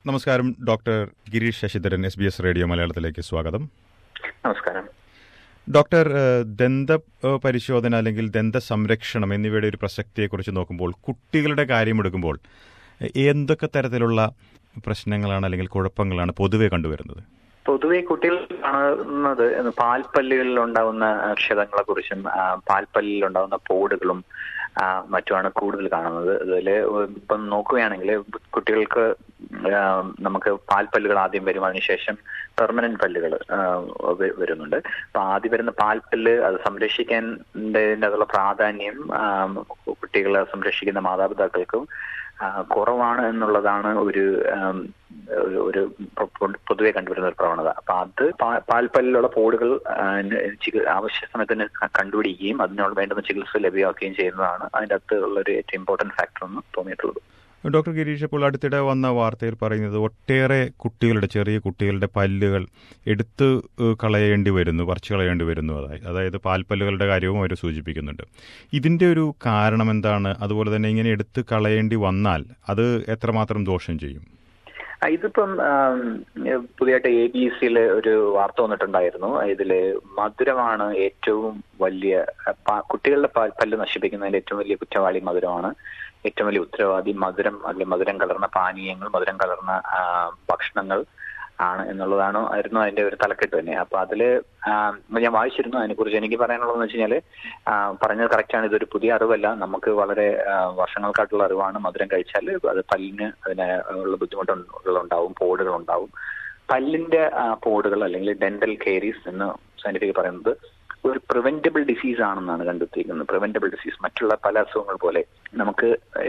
നമസ്കാരം. Doctor Girish Sasidharan, SBS radio മലയാളത്തിലേക്ക് സ്വാഗതം. നമസ്കാരം. ഡോക്ടർ, ദന്ത പരിശോധന അല്ലെങ്കിൽ ദന്ത സംരക്ഷണം എന്നിവയുടെ ഒരു പ്രസക്തിയെക്കുറിച്ച് നോക്കുമ്പോൾ, കുട്ടികളുടെ കാര്യമെടുക്കുമ്പോൾ എന്തൊക്കെ തരത്തിലുള്ള പ്രശ്നങ്ങളാണ് അല്ലെങ്കിൽ കുഴപ്പങ്ങളാണ് പൊതുവെ കണ്ടുവരുന്നത്? പൊതുവെ കുട്ടികൾ കാണുന്നത് പാൽപ്പല്ലുകളിൽ ഉണ്ടാകുന്ന ക്ഷതങ്ങളെ കുറിച്ചും പാൽപ്പല്ലിൽ ഉണ്ടാകുന്ന പോടുകളും മറ്റുമാണ് കൂടുതൽ കാണുന്നത്. അതിൽ ഇപ്പം നോക്കുകയാണെങ്കിൽ കുട്ടികൾക്ക് നമുക്ക് പാൽപ്പല്ലുകൾ ആദ്യം വരും, അതിനുശേഷം പെർമനന്റ് പല്ലുകൾ വരുന്നുണ്ട്. അപ്പൊ ആദ്യം വരുന്ന പാൽപ്പല്ല് അത് സംരക്ഷിക്കേണ്ടതിനുള്ള പ്രാധാന്യം കുട്ടികളെ സംരക്ഷിക്കുന്ന മാതാപിതാക്കൾക്കും കുറവാണ് എന്നുള്ളതാണ് ഒരു പൊതുവെ കണ്ടുവരുന്ന ഒരു പ്രവണത. അപ്പൊ അത് പാൽപ്പല്ലിലുള്ള പോടുകൾ ആവശ്യ സമയത്തിന് കണ്ടുപിടിക്കുകയും അതിനോട് വേണ്ടുന്ന ചികിത്സ ലഭ്യമാക്കുകയും ചെയ്യുന്നതാണ് അതിൻ്റെ അകത്തുള്ള ഒരു ഏറ്റവും ഇമ്പോർട്ടന്റ് ഫാക്ടർ എന്ന് തോന്നിയിട്ടുള്ളത്. ഡോക്ടർ ഗിരീഷ്, ഇപ്പോൾ അടുത്തിടെ വന്ന വാർത്തയിൽ പറയുന്നത് ഒട്ടേറെ ചെറിയ കുട്ടികളുടെ പല്ലുകൾ എടുത്തു കളയേണ്ടി വരുന്നു, പറിച്ചു കളയേണ്ടി വരുന്നു. അതായത് പാൽപ്പല്ലുകളുടെ കാര്യവും അവർ സൂചിപ്പിക്കുന്നുണ്ട്. ഇതിന്റെ ഒരു കാരണം എന്താണ്? അതുപോലെ തന്നെ ഇങ്ങനെ എടുത്തു കളയേണ്ടി വന്നാൽ അത് എത്രമാത്രം ദോഷം ചെയ്യും? ഇതിപ്പം പുതിയതായിട്ട് ABC ഒരു വാർത്ത വന്നിട്ടുണ്ടായിരുന്നു. ഇതില് മധുരമാണ് ഏറ്റവും വലിയ കുട്ടികളുടെ പല്ല് നശിപ്പിക്കുന്നതിന്റെ ഏറ്റവും വലിയ കുറ്റവാളി മധുരമാണ്. ഏറ്റവും വലിയ ഉത്തരവാദി അല്ലെങ്കിൽ മധുരം കലർന്ന പാനീയങ്ങൾ, മധുരം കലർന്ന ഭക്ഷണങ്ങൾ ആണ് ആയിരുന്നു അതിന്റെ ഒരു തലക്കെട്ട് തന്നെ. അപ്പൊ അതില് ഞാൻ വായിച്ചിരുന്നു. അതിനെക്കുറിച്ച് എനിക്ക് പറയാനുള്ളതെന്ന് വെച്ച് കഴിഞ്ഞാല് പറഞ്ഞത് കറക്റ്റാണ്. ഇതൊരു പുതിയ അറിവല്ല, നമുക്ക് വളരെ വർഷങ്ങൾക്കായിട്ടുള്ള അറിവാണ്. മധുരം കഴിച്ചാൽ അത് പല്ലിന് അതിന് ഉള്ള ബുദ്ധിമുട്ടുകളുണ്ടാവും, പോടുകൾ ഉണ്ടാവും. പല്ലിന്റെ പോടുകൾ അല്ലെങ്കിൽ ഡെന്റൽ കേരീസ് എന്ന് സയന്റിഫിക് പറയുന്നത് ഒരു പ്രിവെന്റബിൾ ഡിസീസ് ആണെന്നാണ് കണ്ടെത്തിയിരിക്കുന്നത്. പ്രിവെന്റബിൾ ഡിസീസ് മറ്റുള്ള പല അസുഖങ്ങൾ പോലെ നമുക്ക്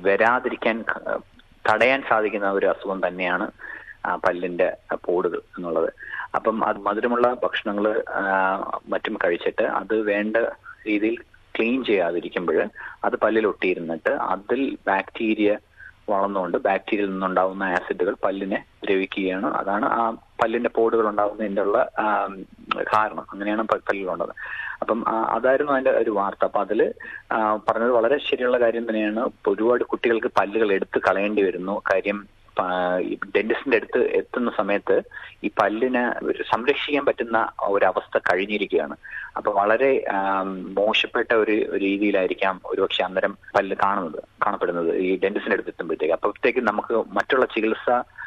തടയാൻ സാധിക്കുന്ന ഒരു അസുഖം തന്നെയാണ് പല്ലിന്റെ പോടുകൾ എന്നുള്ളത്. അപ്പം അത് മധുരമുള്ള ഭക്ഷണങ്ങൾ മറ്റും കഴിച്ചിട്ട് അത് വേണ്ട രീതിയിൽ ക്ലീൻ ചെയ്യാതിരിക്കുമ്പോൾ അത് പല്ലിൽ ഒട്ടിയിരുന്നിട്ട് അതിൽ ബാക്ടീരിയ വളർന്നുകൊണ്ട് ബാക്ടീരിയയിൽ നിന്നുണ്ടാവുന്ന ആസിഡുകൾ പല്ലിനെ ദ്രവിക്കുകയാണ്. അതാണ് ആ പല്ലിന്റെ പോടുകൾ ഉണ്ടാകുന്നതിൻ്റെ ഉള്ള കാരണം. അങ്ങനെയാണ് പല്ലിലുള്ളത്. അപ്പം അതായിരുന്നു അതിന്റെ ഒരു വാർത്ത. അപ്പൊ അതില് പറഞ്ഞത് വളരെ ശരിയുള്ള കാര്യം തന്നെയാണ്. ഒരുപാട് കുട്ടികൾക്ക് പല്ലുകൾ എടുത്ത് കളയേണ്ടി വരുന്നു. കാര്യം ഡെന്റിസ്റ്റിന്റെ അടുത്ത് എത്തുന്ന സമയത്ത് ഈ പല്ലിനെ സംരക്ഷിക്കാൻ പറ്റുന്ന ഒരവസ്ഥ കഴിഞ്ഞിരിക്കുകയാണ്. അപ്പൊ വളരെ മോശപ്പെട്ട ഒരു രീതിയിലായിരിക്കാം ഒരുപക്ഷെ അന്നേരം പല്ല് കാണപ്പെടുന്നത് ഈ ഡെന്റിസ്റ്റിന്റെ അടുത്ത് എത്തുമ്പോഴത്തേക്ക്. അപ്പോഴത്തേക്ക് നമുക്ക് മറ്റുള്ള ചികിത്സ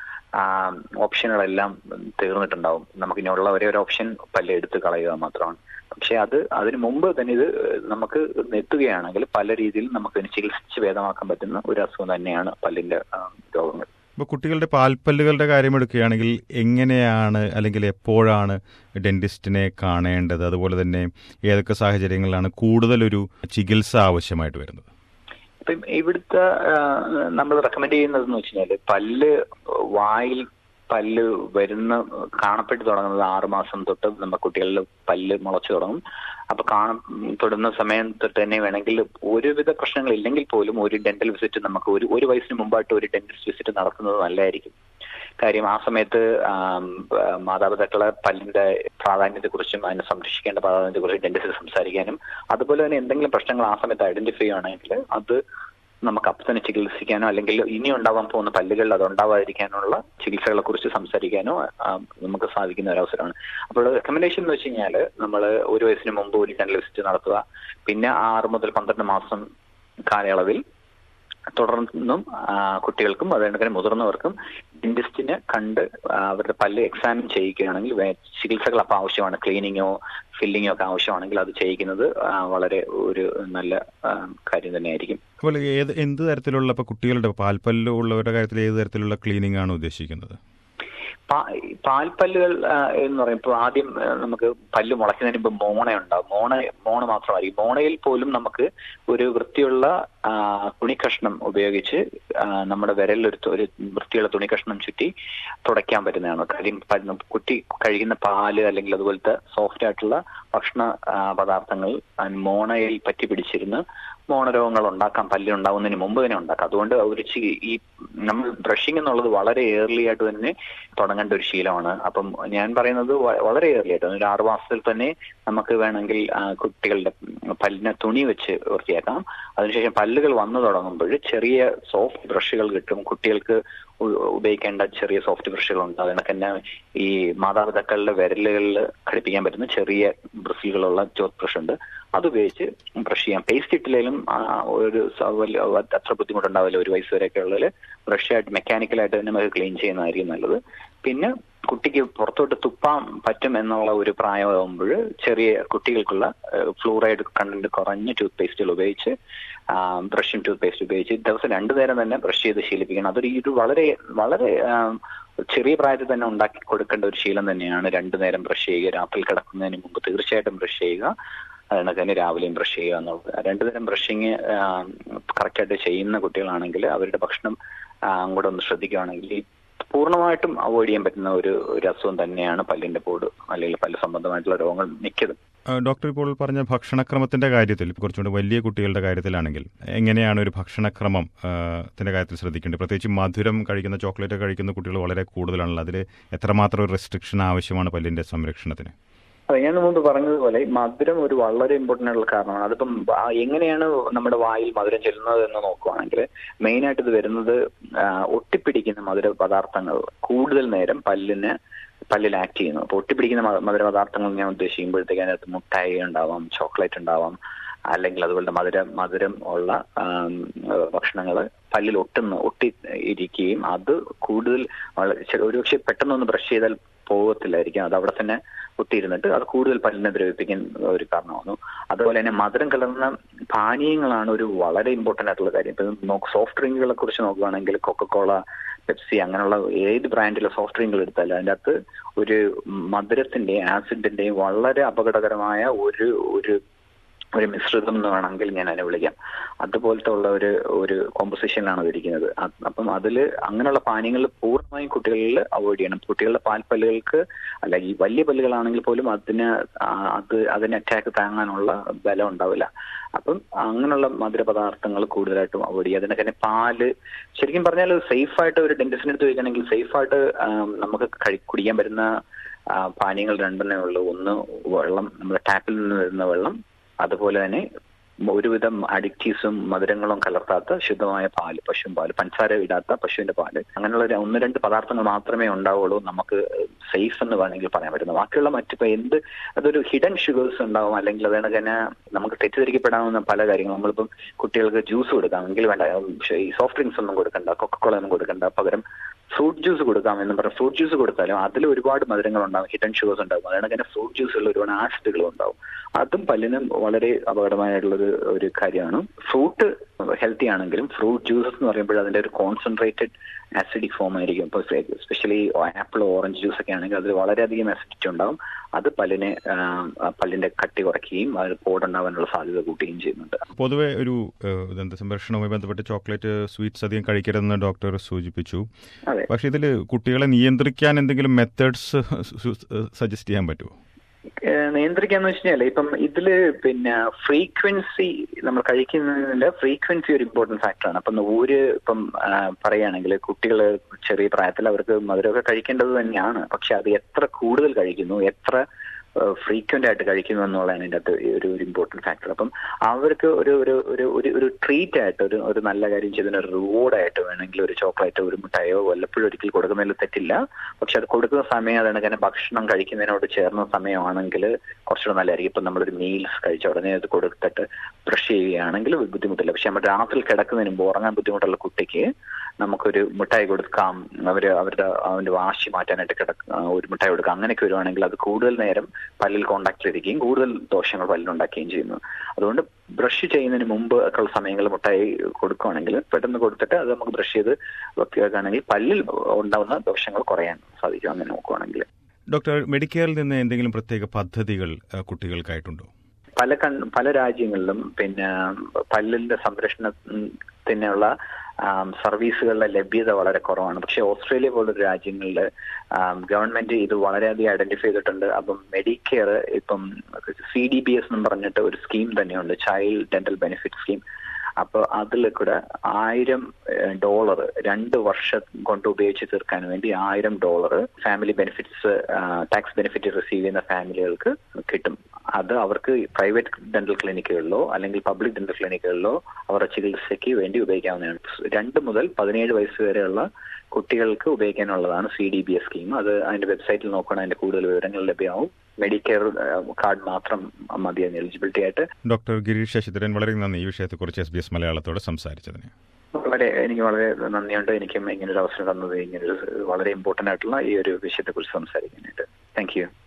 ഓപ്ഷനുകളെല്ലാം തീർന്നിട്ടുണ്ടാവും. നമുക്ക് ഇനിയുള്ള ഒരേ ഒരു ഓപ്ഷൻ പല്ല് എടുത്ത് കളയുക മാത്രമാണ്. പക്ഷെ അതിന് മുമ്പ് തന്നെ ഇത് നമുക്ക് എത്തുകയാണെങ്കിൽ പല രീതിയിൽ നമുക്ക് ചികിത്സിച്ച് ഭേദമാക്കാൻ പറ്റുന്ന ഒരു അസുഖം തന്നെയാണ് പല്ലിന്റെ രോഗങ്ങൾ. ഇപ്പോൾ കുട്ടികളുടെ പാൽപ്പല്ലുകളുടെ കാര്യം എടുക്കുകയാണെങ്കിൽ എങ്ങനെയാണ് അല്ലെങ്കിൽ എപ്പോഴാണ് ഡെന്റിസ്റ്റിനെ കാണേണ്ടത്? അതുപോലെ തന്നെ ഏതൊക്കെ സാഹചര്യങ്ങളിലാണ് കൂടുതലൊരു ചികിത്സ ആവശ്യമായിട്ട് വരുന്നത്? ഇപ്പം ഇവിടുത്തെ നമ്മൾ റെക്കമെൻഡ് ചെയ്യുന്നതെന്ന് വെച്ച് കഴിഞ്ഞാൽ വായിൽ പല്ല് കാണപ്പെട്ടു തുടങ്ങുന്നത് 6 മാസം തൊട്ട് നമ്മുടെ കുട്ടികളിൽ പല്ല് മുളച്ചു തുടങ്ങും. അപ്പൊ തൊടുന്ന സമയം തൊട്ട് തന്നെ വേണമെങ്കിൽ ഒരുവിധ പ്രശ്നങ്ങൾ ഇല്ലെങ്കിൽ പോലും ഒരു ഡെന്റൽ വിസിറ്റ് നമുക്ക് ഒരു വയസ്സിന് മുമ്പായിട്ട് ഒരു ഡെന്റിസ്റ്റ് വിസിറ്റ് നടത്തുന്നത് നല്ലതായിരിക്കും. കാര്യം ആ സമയത്ത് മാതാപിതാക്കളെ പല്ലിന്റെ പ്രാധാന്യത്തെക്കുറിച്ചും അതിനെ സംരക്ഷിക്കേണ്ട പ്രാധാന്യത്തെക്കുറിച്ചും ഡെന്റിസ്റ്റ് സംസാരിക്കാനും അതുപോലെ തന്നെ എന്തെങ്കിലും പ്രശ്നങ്ങൾ ആ സമയത്ത് ഐഡന്റിഫൈ ചെയ്യുകയാണെങ്കിൽ അത് നമുക്ക് അപ്പം തന്നെ ചികിത്സിക്കാനോ അല്ലെങ്കിൽ ഇനി ഉണ്ടാവാൻ പോകുന്ന പല്ലുകളിൽ അത് ഉണ്ടാവാതിരിക്കാനുള്ള ചികിത്സകളെ കുറിച്ച് സംസാരിക്കാനോ നമുക്ക് സാധിക്കുന്ന ഒരു അവസരമാണ്. അപ്പോൾ റെക്കമെൻഡേഷൻ എന്ന് വെച്ച് കഴിഞ്ഞാൽ നമ്മൾ 1 വയസ്സിന് മുമ്പ് ഒരു ഡെന്റൽ വിസിറ്റ് നടത്തുക. പിന്നെ 6 മുതൽ 12 മാസം കാലയളവിൽ തുടർന്നും കുട്ടികൾക്കും അതുകൊണ്ട് മുതിർന്നവർക്കും ഡെന്റിസ്റ്റിനെ കണ്ട് അവരുടെ പല്ല് എക്സാമിൻ ചെയ്യിക്കുകയാണെങ്കിൽ ചികിത്സകൾ അപ്പം ആവശ്യമാണ്. ക്ലീനിങ്ങോ ഫില്ലിങ്ങോ ഒക്കെ ആവശ്യമാണെങ്കിൽ അത് ചെയ്യിക്കുന്നത് വളരെ ഒരു നല്ല കാര്യം തന്നെയായിരിക്കും. അപ്പോൾ എന്ത് തരത്തിലുള്ള കുട്ടികളുടെ പാൽപ്പല്ല് ഉള്ളവരുടെ കാര്യത്തിൽ ഏത് തരത്തിലുള്ള ക്ലീനിങ് ആണ് ഉദ്ദേശിക്കുന്നത്? പാൽപ്പല്ലുകൾ എന്ന് പറയുമ്പോൾ ആദ്യം നമുക്ക് പല്ല് മുളയ്ക്കുന്നതിന് മുമ്പ് മോണയുണ്ടാവും. മോണ മാത്രമായിരിക്കും. മോണയിൽ പോലും നമുക്ക് ഒരു വൃത്തിയുള്ള തുണിക്കഷ്ണം ഉപയോഗിച്ച് നമ്മുടെ വിരലിലൊരു വൃത്തിയുള്ള തുണിക്കഷ്ണം ചുറ്റി തുടയ്ക്കാൻ പറ്റുന്നതാണ്. കാര്യം കുട്ടി കഴിക്കുന്ന പാല് അല്ലെങ്കിൽ അതുപോലത്തെ സോഫ്റ്റ് ആയിട്ടുള്ള ഭക്ഷണ പദാർത്ഥങ്ങൾ മോണയിൽ പറ്റി പിടിച്ചിരുന്ന് മോണരോഗങ്ങൾ ഉണ്ടാക്കാം. പല്ലുണ്ടാവുന്നതിന് മുമ്പ് തന്നെ ഉണ്ടാക്കാം. അതുകൊണ്ട് ഈ നമ്മൾ ബ്രഷിംഗ് എന്നുള്ളത് വളരെ ഏർലി ആയിട്ട് തന്നെ തുടങ്ങേണ്ട ഒരു ശീലമാണ്. അപ്പം ഞാൻ പറയുന്നത് വളരെ ഏർലി ആയിട്ട് ഒരു 6 മാസത്തിൽ തന്നെ നമുക്ക് വേണമെങ്കിൽ കുട്ടികളുടെ പല്ലിനെ തുണി വെച്ച് വൃത്തിയാക്കാം. അതിനുശേഷം പല്ലുകൾ വന്നു തുടങ്ങുമ്പോൾ ചെറിയ സോഫ്റ്റ് ബ്രഷുകൾ കിട്ടും. കുട്ടികൾക്ക് ഉപയോഗിക്കേണ്ട ചെറിയ സോഫ്റ്റ് ബ്രഷുകളുണ്ട്. അതിനൊക്കെ തന്നെ ഈ മാതാപിതാക്കളുടെ വിരലുകളിൽ ഘടിപ്പിക്കാൻ പറ്റുന്ന ചെറിയ ബ്രഷുകളുള്ള ടൂത്ത് ബ്രഷ് ഉണ്ട്. അതുപയോഗിച്ച് ബ്രഷ് ചെയ്യാം. പേസ്റ്റ് ഇട്ടില്ലെങ്കിലും ഒരു അത്ര ബുദ്ധിമുട്ടുണ്ടാവില്ല. 1 വയസ്സ് വരെയൊക്കെ ഉള്ളതിൽ ബ്രഷായിട്ട് മെക്കാനിക്കലായിട്ട് തന്നെ നമുക്ക് ക്ലീൻ ചെയ്യുന്നതായിരിക്കും നല്ലത്. പിന്നെ കുട്ടിക്ക് പുറത്തോട്ട് തുപ്പാൻ പറ്റും എന്നുള്ള ഒരു പ്രായമാകുമ്പോൾ ചെറിയ കുട്ടികൾക്കുള്ള ഫ്ലൂറൈഡ് കണ്ടന്റ് കുറഞ്ഞ ടൂത്ത് പേസ്റ്റുകൾ ഉപയോഗിച്ച് ബ്രഷും ടൂത്ത് പേസ്റ്റ് ഉപയോഗിച്ച് ദിവസം 2 നേരം തന്നെ ബ്രഷ് ചെയ്ത് ശീലിപ്പിക്കണം. അതൊരു വളരെ വളരെ ചെറിയ പ്രായത്തിൽ തന്നെ ഉണ്ടാക്കി കൊടുക്കേണ്ട ഒരു ശീലം തന്നെയാണ്. 2 നേരം ബ്രഷ് ചെയ്യുക. രാത്രി കിടക്കുന്നതിന് മുമ്പ് തീർച്ചയായിട്ടും ബ്രഷ് ചെയ്യുക. അതിനൊക്കെ തന്നെ രാവിലെയും ബ്രഷ് ചെയ്യുക എന്നുള്ളത്. 2 നേരം ബ്രഷിങ് കറക്റ്റായിട്ട് ചെയ്യുന്ന കുട്ടികളാണെങ്കിൽ അവരുടെ ഭക്ഷണം കൂടെ ഒന്ന് ശ്രദ്ധിക്കുകയാണെങ്കിൽ പൂർണ്ണമായിട്ടും അവോയ്ഡ് ചെയ്യാൻ പറ്റുന്ന ഒരു അസുഖം തന്നെയാണ് പല്ലിന്റെ പോട് അല്ലെങ്കിൽ പല്ല് സംബന്ധമായിട്ടുള്ള രോഗങ്ങൾ മിക്കതും. ഡോക്ടർ ഇപ്പോൾ പറഞ്ഞ ഭക്ഷണക്രമത്തിന്റെ കാര്യത്തിൽ കുറച്ചുകൂടി വലിയ കുട്ടികളുടെ കാര്യത്തിലാണെങ്കിൽ എങ്ങനെയാണ് ഒരു ഭക്ഷണക്രമം ത്തിന്റെ കാര്യത്തിൽ ശ്രദ്ധിക്കേണ്ടത്? പ്രത്യേകിച്ച് മധുരം കഴിക്കുന്ന, ചോക്ലേറ്റ് കഴിക്കുന്ന കുട്ടികൾ വളരെ കൂടുതലാണല്ലോ. അതിൽ എത്രമാത്രം ഒരു റെസ്ട്രിക്ഷൻ ആവശ്യമാണ് പല്ലിന്റെ സംരക്ഷണത്തിന്? അതെ, ഞാൻ മുമ്പ് പറഞ്ഞതുപോലെ മധുരം ഒരു വളരെ ഇമ്പോർട്ടൻ്റ് ആയിട്ടുള്ള കാരണമാണ്. അതിപ്പം എങ്ങനെയാണ് നമ്മുടെ വായിൽ മധുരം ചെല്ലുന്നത് എന്ന് നോക്കുവാണെങ്കിൽ മെയിനായിട്ട് ഇത് വരുന്നത് ഒട്ടിപ്പിടിക്കുന്ന മധുര പദാർത്ഥങ്ങൾ കൂടുതൽ നേരം പല്ലിൽ ആക്ട് ചെയ്യുന്നു. അപ്പോൾ ഒട്ടിപ്പിടിക്കുന്ന മധുര പദാർത്ഥങ്ങൾ ഞാൻ ഉദ്ദേശിക്കുമ്പോഴത്തേക്ക് അതിനകത്ത് മുട്ടായി ഉണ്ടാവാം, ചോക്ലേറ്റ് ഉണ്ടാവാം, അല്ലെങ്കിൽ അതുപോലെ മധുരം ഉള്ള ഭക്ഷണങ്ങൾ പല്ലിൽ ഒട്ടി ഇരിക്കുകയും അത് കൂടുതൽ ഒരുപക്ഷെ പെട്ടെന്നൊന്ന് ബ്രഷ് ചെയ്താൽ പോകത്തില്ലായിരിക്കും. അത് അവിടെ തന്നെ ഒട്ടിയിരുന്നിട്ട് അത് കൂടുതൽ പല്ലിനെ ദ്രവിപ്പിക്കാൻ ഒരു കാരണമാകുന്നു. അതുപോലെ തന്നെ മധുരം കലർന്ന പാനീയങ്ങളാണ് ഒരു വളരെ ഇമ്പോർട്ടൻ്റ് ആയിട്ടുള്ള കാര്യം. ഇപ്പം സോഫ്റ്റ് ഡ്രിങ്കുകളെ കുറിച്ച് നോക്കുകയാണെങ്കിൽ കൊക്കക്കോള, പെപ്സി അങ്ങനെയുള്ള ഏത് ബ്രാൻഡിലെ സോഫ്റ്റ് ഡ്രിങ്കുകൾ എടുത്താലും അതിൻ്റെ അകത്ത് ഒരു മധുരത്തിന്റെയും ആസിഡിന്റെയും വളരെ അപകടകരമായ ഒരു മിശ്രിതം എന്ന് വേണമെങ്കിൽ ഞാൻ അതിനെ വിളിക്കാം. അതുപോലത്തെ ഉള്ള ഒരു കോമ്പോസിഷനിലാണ് അതിരിക്കുന്നത്. അപ്പം അതിൽ അങ്ങനെയുള്ള പാനീയങ്ങൾ പൂർണ്ണമായും കുട്ടികളിൽ അവോയ്ഡ് ചെയ്യണം. കുട്ടികളുടെ പാൽപ്പല്ലുകൾക്ക് അല്ല, ഈ വലിയ പല്ലുകളാണെങ്കിൽ പോലും അതിന് അറ്റാക്ക് താങ്ങാനുള്ള ബലം ഉണ്ടാവില്ല. അപ്പം അങ്ങനെയുള്ള മധുരപദാർത്ഥങ്ങൾ കൂടുതലായിട്ടും അവോയ്ഡ് ചെയ്യുക. അതിനൊക്കെ തന്നെ പാല് ശരിക്കും പറഞ്ഞാൽ സേഫായിട്ട് ഒരു ഡെന്റിസ്റ്റിന് എടുത്ത് വയ്ക്കുകയാണെങ്കിൽ സേഫായിട്ട് നമുക്ക് കുടിക്കാൻ പറ്റുന്ന പാനീയങ്ങൾ 2 ഉള്ളൂ. ഒന്ന് വെള്ളം, നമ്മുടെ ടാപ്പിൽ നിന്ന് വരുന്ന വെള്ളം, അതുപോലെ തന്നെ ഒരുവിധം അഡിക്റ്റീവ്സും മധുരങ്ങളും കലർത്താത്ത ശുദ്ധമായ പാല്, പശുപാല്, പഞ്ചസാര ഇടാത്ത പശുവിന്റെ പാല്, അങ്ങനെയുള്ള 1-2 പദാർത്ഥങ്ങൾ മാത്രമേ ഉണ്ടാവുള്ളൂ നമുക്ക് സേഫ് എന്ന് വേണമെങ്കിൽ പറയാൻ പറ്റുന്നത്. ബാക്കിയുള്ള അതൊരു ഹിഡൻ ഷുഗേഴ്സ് ഉണ്ടാവും, അല്ലെങ്കിൽ അതുകൊണ്ട് തന്നെ നമുക്ക് തെറ്റിദ്ധരിക്കപ്പെടാവുന്ന പല കാര്യങ്ങളും. നമ്മളിപ്പം കുട്ടികൾക്ക് ജ്യൂസ് കൊടുക്കാം എങ്കിൽ വേണ്ട, ഈ സോഫ്റ്റ് ഡ്രിങ്ക്സ് ഒന്നും കൊടുക്കണ്ട, കൊക്കക്കോള ഒന്നും കൊടുക്കണ്ട, പകരം ഫ്രൂട്ട് ജ്യൂസ് കൊടുക്കാം എന്ന് പറഞ്ഞാൽ ഫ്രൂട്ട് ജ്യൂസ് കൊടുത്താലും അതിൽ ഒരുപാട് മധുരങ്ങൾ ഉണ്ടാവും, ഹിഡൻ ഷുഗേഴ്സ് ഉണ്ടാവും. അതുകൊണ്ട് തന്നെ ഫ്രൂട്ട് ജ്യൂസുകളിൽ ഒരുപാട് ആസിഡുകളും ഉണ്ടാവും. അതും പല്ലിന് വളരെ അപകടമായിട്ടുള്ളൊരു കാര്യമാണ്. ഫ്രൂട്ട് ഹെൽത്തി ആണെങ്കിലും ഫ്രൂട്ട് ജ്യൂസസ് എന്ന് പറയുമ്പോൾ അതിന്റെ ഒരു കോൺസെൻട്രേറ്റഡ് ആസിഡിക് ഫോം ആയിരിക്കും. ഇപ്പോൾ എസ്പെഷ്യലി ആപ്പിൾ, ഓറഞ്ച് ജ്യൂസ് ഒക്കെ ആണെങ്കിൽ അതിൽ വളരെയധികം ആസിഡിറ്റി ഉണ്ടാവും. അത് പല്ലിന്റെ കട്ടി കുറയ്ക്കുകയും അതിൽ പോടുണ്ടാവാനുള്ള സാധ്യത കൂട്ടുകയും ചെയ്യുന്നുണ്ട്. പൊതുവെ ഒരു ദന്ത സംരക്ഷണവുമായി ബന്ധപ്പെട്ട് ചോക്ലേറ്റ്, സ്വീറ്റ്സ് അധികം കഴിക്കരുതെന്ന് ഡോക്ടർ സൂചിപ്പിച്ചു. പക്ഷെ ഇതിൽ കുട്ടികളെ നിയന്ത്രിക്കാൻ എന്തെങ്കിലും മെത്തേഡ്സ് സജസ്റ്റ് ചെയ്യാൻ പറ്റുമോ? നിയന്ത്രിക്കാന്ന് വെച്ച് കഴിഞ്ഞാൽ ഇപ്പം ഇതില് ഫ്രീക്വൻസി, നമ്മൾ കഴിക്കുന്നതിന്റെ ഫ്രീക്വൻസി ഒരു ഇമ്പോർട്ടന്റ് ഫാക്ടറാണ്. അപ്പം ഇപ്പം പറയുകയാണെങ്കിൽ കുട്ടികൾ ചെറിയ പ്രായത്തിൽ അവർക്ക് മധുരമൊക്കെ കഴിക്കേണ്ടത് തന്നെയാണ്. പക്ഷെ അത് എത്ര കൂടുതൽ കഴിക്കുന്നു, എത്ര ഫ്രീക്വന്റ് ആയിട്ട് കഴിക്കുന്നു എന്നുള്ളതാണ് ഇതിൻ്റെ അകത്ത് ഒരു ഇമ്പോർട്ടന്റ് ഫാക്ടർ. അപ്പം അവർക്ക് ഒരു ട്രീറ്റ് ആയിട്ട് ഒരു നല്ല കാര്യം ചെയ്തതിന് ഒരു റിവാർഡായിട്ട് വേണമെങ്കിൽ ഒരു ചോക്ലേറ്റ്, ഒരു മിഠായോ വല്ലപ്പോഴും ഒരിക്കൽ കൊടുക്കുന്നതിൽ തെറ്റില്ല. പക്ഷെ അത് കൊടുക്കുന്ന സമയം അതാണ് തന്നെ ഭക്ഷണം കഴിക്കുന്നതിനോട് ചേർന്ന സമയമാണെങ്കിൽ കുറച്ചുകൂടെ നല്ലതായിരിക്കും. ഇപ്പം നമ്മളൊരു മീൽസ് കഴിച്ച ഉടനെ അത് കൊടുത്തിട്ട് ബ്രഷ് ചെയ്യുകയാണെങ്കിൽ ബുദ്ധിമുട്ടില്ല. പക്ഷെ നമ്മൾ രാത്രി കിടക്കുന്നതിന് മുമ്പ് ഉറങ്ങാൻ ബുദ്ധിമുട്ടുള്ള കുട്ടിക്ക് നമുക്കൊരു മിഠായി കൊടുക്കാം, അവന്റെ വാശി മാറ്റാനായിട്ട് ഒരു മിഠായി കൊടുക്കാം. അങ്ങനെയൊക്കെ വരുവാണെങ്കിൽ അത് കൂടുതൽ നേരം പല്ലിൽ കോണ്ടാക്റ്റിലിരിക്കുകയും കൂടുതൽ ദോഷങ്ങൾ പല്ലിനുണ്ടാക്കുകയും ചെയ്യുന്നു. അതുകൊണ്ട് ബ്രഷ് ചെയ്യുന്നതിന് മുമ്പ് ഒക്കെ ഉള്ള സമയങ്ങളിൽ മിഠായി കൊടുക്കുകയാണെങ്കിൽ പെട്ടെന്ന് കൊടുത്തിട്ട് അത് നമുക്ക് ബ്രഷ് ചെയ്ത് വെക്കുകയാണെങ്കിൽ പല്ലിൽ ഉണ്ടാകുന്ന ദോഷങ്ങൾ കുറയാൻ സാധിക്കും. അങ്ങനെ നോക്കുകയാണെങ്കിൽ. ഡോക്ടർ, മെഡിക്കെയറിൽ നിന്ന് എന്തെങ്കിലും പ്രത്യേക പദ്ധതികൾ കുട്ടികൾക്കായിട്ടുണ്ടോ? പല രാജ്യങ്ങളിലും പല്ലിന്റെ സംരക്ഷണത്തിനുള്ള സർവീസുകളുടെ ലഭ്യത വളരെ കുറവാണ്. പക്ഷെ ഓസ്ട്രേലിയ പോലുള്ള രാജ്യങ്ങളിൽ ഗവൺമെന്റ് ഇത് വളരെയധികം ഐഡന്റിഫൈ ചെയ്തിട്ടുണ്ട്. അപ്പം മെഡിക്കെയർ ഇപ്പം CDBS എന്ന് പറഞ്ഞിട്ട് ഒരു സ്കീം തന്നെയുണ്ട്, ചൈൽഡ് ഡെന്റൽ ബെനിഫിറ്റ് സ്കീം. അപ്പോൾ അതിൽ കൂടെ 1000 $1,000 2 വർഷം കൊണ്ട് ഉപയോഗിച്ച് തീർക്കാൻ വേണ്ടി $1,000 family benefits tax benefit receive ചെയ്യുന്ന ഫാമിലികൾക്ക് കിട്ടും. അത് അവർക്ക് പ്രൈവറ്റ് ഡെന്റൽ ക്ലിനിക്കുകളിലോ അല്ലെങ്കിൽ പബ്ലിക് ഡെന്റൽ ക്ലിനിക്കുകളിലോ അവരുടെ ചികിത്സയ്ക്ക് വേണ്ടി ഉപയോഗിക്കാവുന്നതാണ്. 2 മുതൽ 17 വയസ്സ് വരെയുള്ള കുട്ടികൾക്ക് ഉപയോഗിക്കാനുള്ളതാണ് CDBS സ്കീം. അത് അതിന്റെ വെബ്സൈറ്റിൽ നോക്കണം, അതിന്റെ കൂടുതൽ വിവരങ്ങൾ ലഭ്യമാവും. മെഡിക്കെയർ കാർഡ് മാത്രം മതി അതിന് എലിജിബിലിറ്റി ആയിട്ട്. ഡോക്ടർ ഗിരീഷ് ശശിധരൻ, വളരെ നന്ദി ഈ വിഷയത്തെക്കുറിച്ച് SBS മലയാളത്തോട് സംസാരിച്ചതിന്. എനിക്ക് വളരെ നന്ദിയുണ്ട്. എനിക്കും ഇങ്ങനൊരു അവസരം തന്നത്, ഇങ്ങനൊരു വളരെ ഇമ്പോർട്ടന്റ് ആയിട്ടുള്ള ഈ ഒരു വിഷയത്തെക്കുറിച്ച് സംസാരിക്കാനായിട്ട്. Thank U.